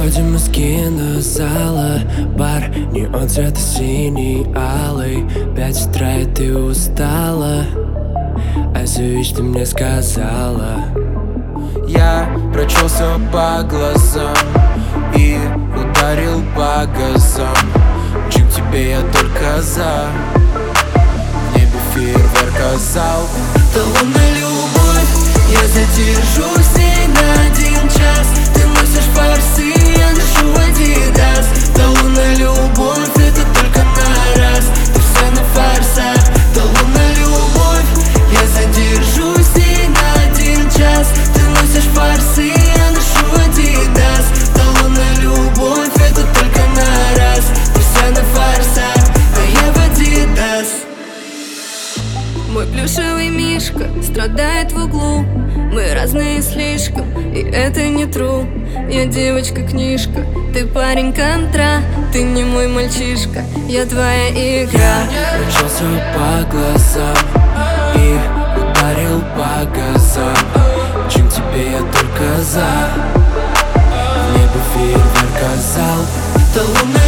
Выходим из кинозала, бар неон цвета синий, алый. 5 утра и ты устала, а Зюич ты мне сказала. Я прочелся по глазам и ударил по газам. Чем тебе я только за. В небе фейерверк, зал. Это лунная любовь, я задержусь с ней на 1 час. Ты носишь фарсы, я ношу адидас. Это лунная любовь, это только на раз. Ты вся на фарсах. Это лунная любовь, я задержусь с ней на 1 час. Ты носишь фарсы, я ношу адидас. Это лунная любовь, это только на раз. Ты вся на фарсах, а я в адидас. Мой плюшевый мишка страдает в углу. Мы разные слишком, и это не true. Я девочка-книжка, ты парень-контра. Ты не мой мальчишка, я твоя игра. Прошелся по глазам и ударил по газам. Чем тебе я только за. В небе фейерверк, зал. Это лунная